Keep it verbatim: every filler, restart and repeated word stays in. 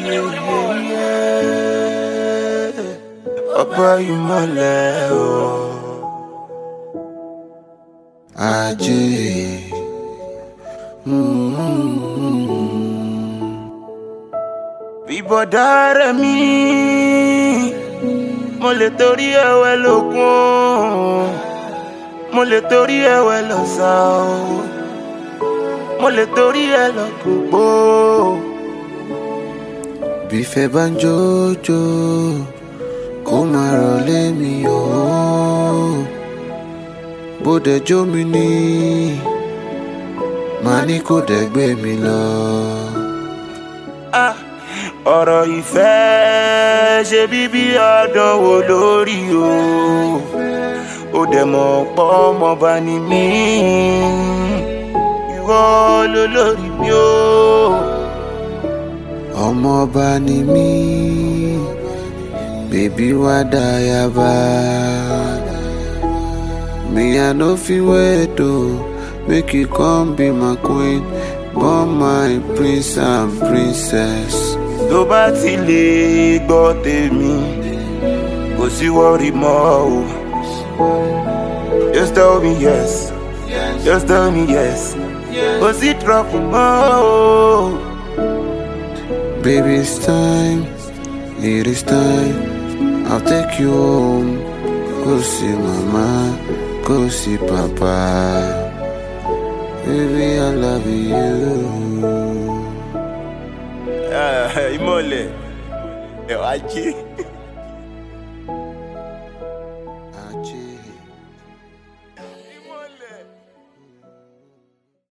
Ọba ìmọ̀lẹ̀ o. Ajé. Bíbọ̀dá rẹ̀ mi, mo lè torí ẹ̀wẹ̀ lókun, mo lè torí ẹ̀wẹ̀ lọ́sà o, mo lè torí ẹ̀ lọ gbogbo. Bífẹ́ bá ń jójó, kó máa rọ̀ lé mi o, bó dẹ̀ jó mi ní, màá ní kó dẹ̀ gbé mi lọ. Ah. Ọ̀rọ̀ ìfẹ́ ṣe bíbí àdánwò lórí o, ó dẹ̀ mọ̀ pọ̀ ọmọọba ni mí, ìwọ ló lórí mi o. Ọmọọba ni mí, bèbí wá dáyàbá, me I no fit wait o, make you come be my queen, born my prince and princess. Tó bá ti lè gbọ́ tèmi, kò sí worry mọ́ o. Just tell me yes, just tell me yes, kò sí trouble mọ́ o. Baby, it's time, it is time, I'll take you home. Go see mama, go see papa, baby I love you. Ìmọ̀lẹ̀ ẹ̀ wá jí.